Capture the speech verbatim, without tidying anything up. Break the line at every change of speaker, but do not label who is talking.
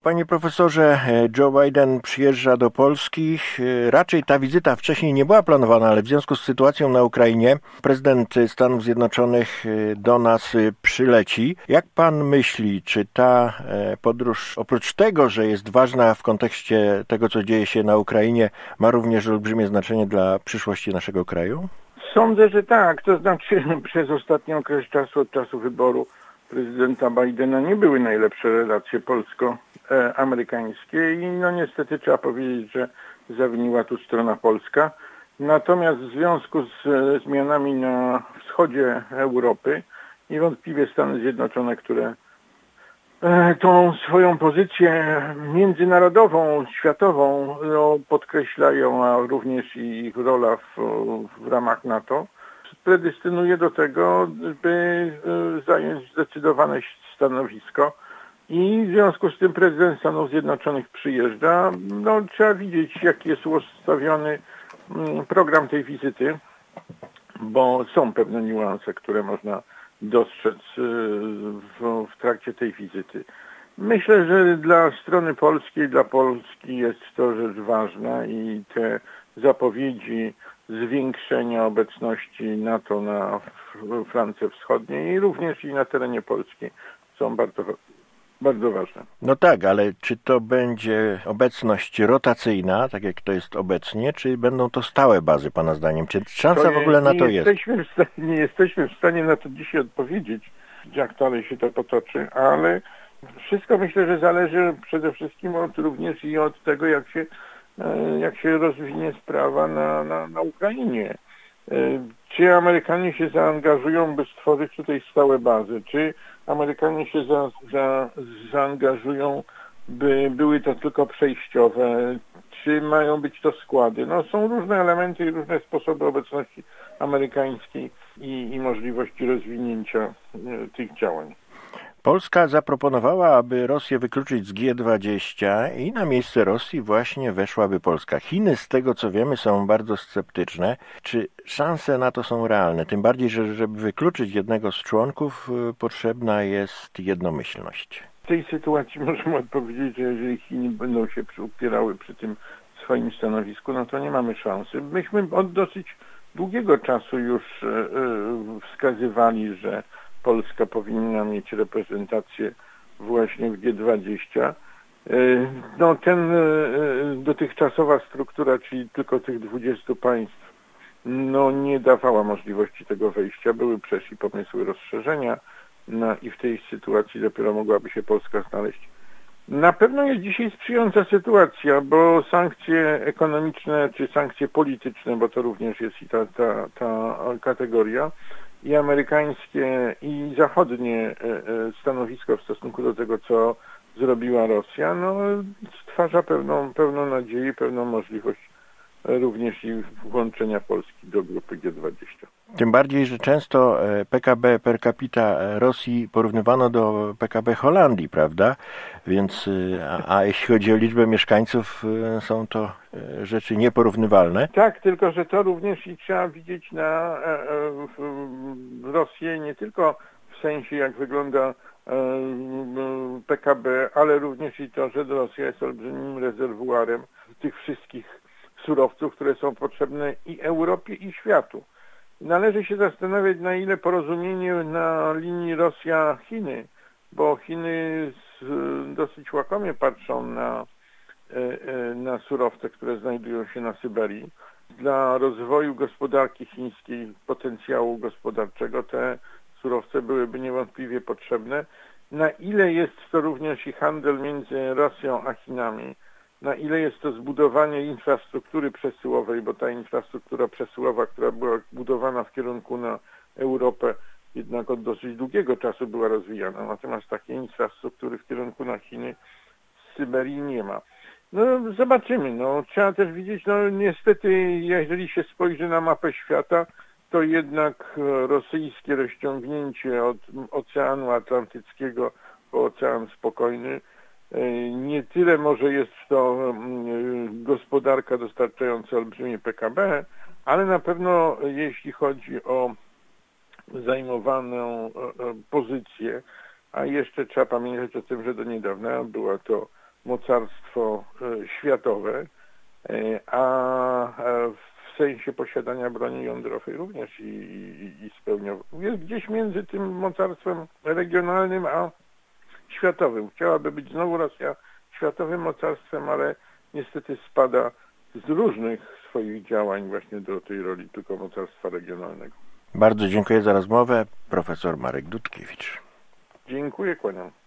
Panie profesorze, Joe Biden przyjeżdża do Polski. Raczej ta wizyta wcześniej nie była planowana, ale w związku z sytuacją na Ukrainie prezydent Stanów Zjednoczonych do nas przyleci. Jak pan myśli, czy ta podróż, oprócz tego, że jest ważna w kontekście tego, co dzieje się na Ukrainie, ma również olbrzymie znaczenie dla przyszłości naszego kraju?
Sądzę, że tak. To znaczy przez ostatni okres czasu, od czasu wyboru prezydenta Bidena nie były najlepsze relacje polsko-amerykańskie i no niestety trzeba powiedzieć, że zawiniła tu strona polska. Natomiast w związku z zmianami na wschodzie Europy niewątpliwie Stany Zjednoczone, które tą swoją pozycję międzynarodową, światową no, podkreślają, a również i ich rola w, w ramach NATO, predystynuje do tego, by zająć zdecydowane stanowisko i w związku z tym prezydent Stanów Zjednoczonych przyjeżdża. No, trzeba widzieć, jaki jest ustawiony program tej wizyty, bo są pewne niuanse, które można dostrzec w, w trakcie tej wizyty. Myślę, że dla strony polskiej, dla Polski jest to rzecz ważna i te zapowiedzi zwiększenia obecności NATO na flance wschodniej i również i na terenie Polski są bardzo, bardzo ważne.
No tak, ale czy to będzie obecność rotacyjna, tak jak to jest obecnie, czy będą to stałe bazy, pana zdaniem? Czy szansa
to
w ogóle na to jest?
Jesteśmy w stanie, nie jesteśmy w stanie na to dzisiaj odpowiedzieć, jak dalej się to potoczy, ale wszystko myślę, że zależy przede wszystkim od, również i od tego, jak się jak się rozwinie sprawa na, na, na Ukrainie. Czy Amerykanie się zaangażują, by stworzyć tutaj stałe bazy? Czy Amerykanie się za, za, zaangażują, by były to tylko przejściowe? Czy mają być to składy? No, są różne elementy i różne sposoby obecności amerykańskiej i, i możliwości rozwinięcia tych działań.
Polska zaproponowała, aby Rosję wykluczyć z G dwadzieścia i na miejsce Rosji właśnie weszłaby Polska. Chiny, z tego co wiemy, są bardzo sceptyczne. Czy szanse na to są realne? Tym bardziej, że żeby wykluczyć jednego z członków, potrzebna jest jednomyślność.
W tej sytuacji możemy odpowiedzieć, że jeżeli Chiny będą się upierały przy tym swoim stanowisku, no to nie mamy szansy. Myśmy od dosyć długiego czasu już wskazywali, że Polska powinna mieć reprezentację właśnie w G dwadzieścia. No ten dotychczasowa struktura, czyli tylko tych dwudziestu państw, no nie dawała możliwości tego wejścia. Były przecież i pomysły rozszerzenia no i w tej sytuacji dopiero mogłaby się Polska znaleźć. Na pewno jest dzisiaj sprzyjająca sytuacja, bo sankcje ekonomiczne czy sankcje polityczne, bo to również jest i ta, ta, ta kategoria, i amerykańskie, i zachodnie stanowisko w stosunku do tego, co zrobiła Rosja, no stwarza pewną, pewną nadzieję, pewną możliwość również i włączenia Polski do grupy G dwadzieścia.
Tym bardziej, że często P K B per capita Rosji porównywano do P K B Holandii, prawda? Więc, a, a jeśli chodzi o liczbę mieszkańców, są to rzeczy nieporównywalne.
Tak, tylko że to również i trzeba widzieć na Rosję nie tylko w sensie, jak wygląda P K B, ale również i to, że Rosja jest olbrzymim rezerwuarem tych wszystkich surowców, które są potrzebne i Europie, i światu. Należy się zastanawiać, na ile porozumienie na linii Rosja-Chiny, bo Chiny dosyć łakomie patrzą na, na surowce, które znajdują się na Syberii. Dla rozwoju gospodarki chińskiej, potencjału gospodarczego te surowce byłyby niewątpliwie potrzebne. Na ile jest to również i handel między Rosją a Chinami, na ile jest to zbudowanie infrastruktury przesyłowej, bo ta infrastruktura przesyłowa, która była budowana w kierunku na Europę, jednak od dosyć długiego czasu była rozwijana. Natomiast takiej infrastruktury w kierunku na Chiny z Syberii nie ma. No zobaczymy. No, trzeba też widzieć, no niestety, jeżeli się spojrzy na mapę świata, to jednak rosyjskie rozciągnięcie od Oceanu Atlantyckiego po Ocean Spokojny nie tyle może jest to gospodarka dostarczająca olbrzymie P K B, ale na pewno jeśli chodzi o zajmowaną pozycję, a jeszcze trzeba pamiętać o tym, że do niedawna była to mocarstwo światowe, a w sensie posiadania broni jądrowej również i, i, i spełniał. Jest gdzieś między tym mocarstwem regionalnym a światowym. Chciałaby być znowu Rosja światowym mocarstwem, ale niestety spada z różnych swoich działań właśnie do tej roli tylko mocarstwa regionalnego.
Bardzo dziękuję za rozmowę. Profesor Marek Dudkiewicz.
Dziękuję, kłaniam.